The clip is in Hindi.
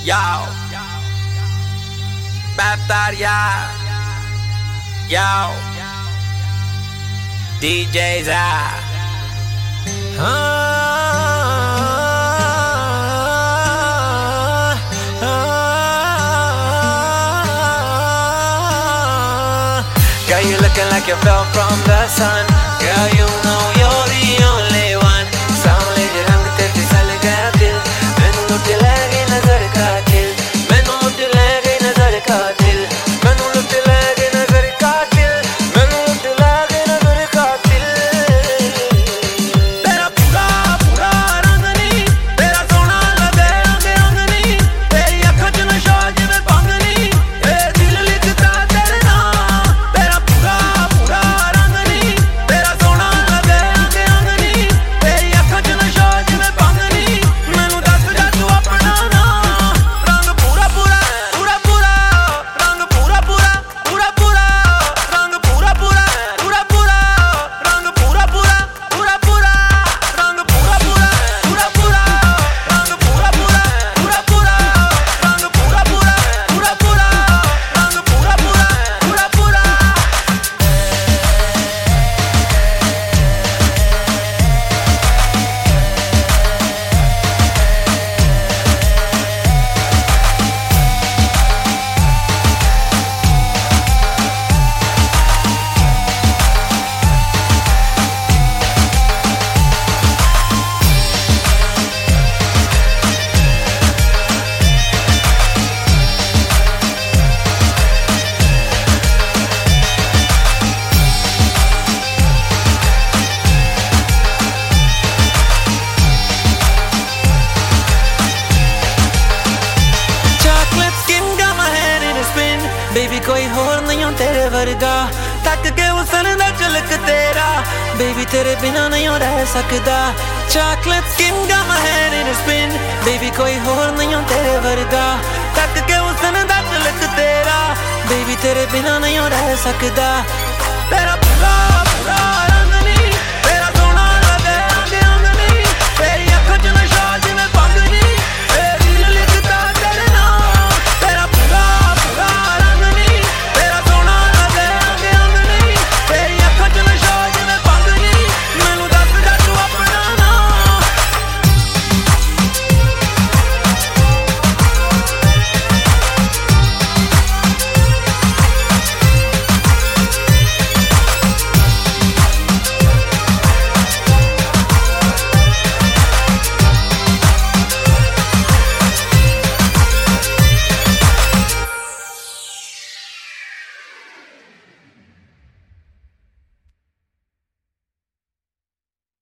Yo, Bataria. Yo, DJ Zah. Girl, you looking like you fell from the sun. Girl, you know you're the only one. Saamle je rang te fisal gaya dil. Mainu lut lagi nazar ka dil. Mainu lut lagi nazar ka dil. Mainu lut lagi nazar ka dil. Mainu lut lagi nazar ka dil. Tera pura pura rang nahi, tera sona lage rang rang nahi. Teri aankhan ch nasha jive bang nahi. Ye dil likhta tere naam. Tera pura pura rang nahi, tera sona lage rang rang nahi. Teri aankhan ch nasha jive bang nahi. Mainu das ja tu apna naam. Rang pura pura pura pura, rang pura pura pura pura, rang pura pura pura pura, rang pura pura pura pura, rang pura pura pura pura, rang pura pura pura pura, rang pura pura pura pura, rang pura pura pura pura. Chocolate skin got my head in a spin. Baby कोई और नहीं हो तेरे वर्गा. तक के उसन दा झलक तेरा. Baby तेरे बिना नहीं हो रह सकदा. Chocolate skin got my head in a spin. Baby कोई और नहीं हो तेरे वर्गा. तक के उसन दा झलक तेरा. Baby तेरे बिना नहीं हो रह सकदा. तेरा पूरा पूरा रंग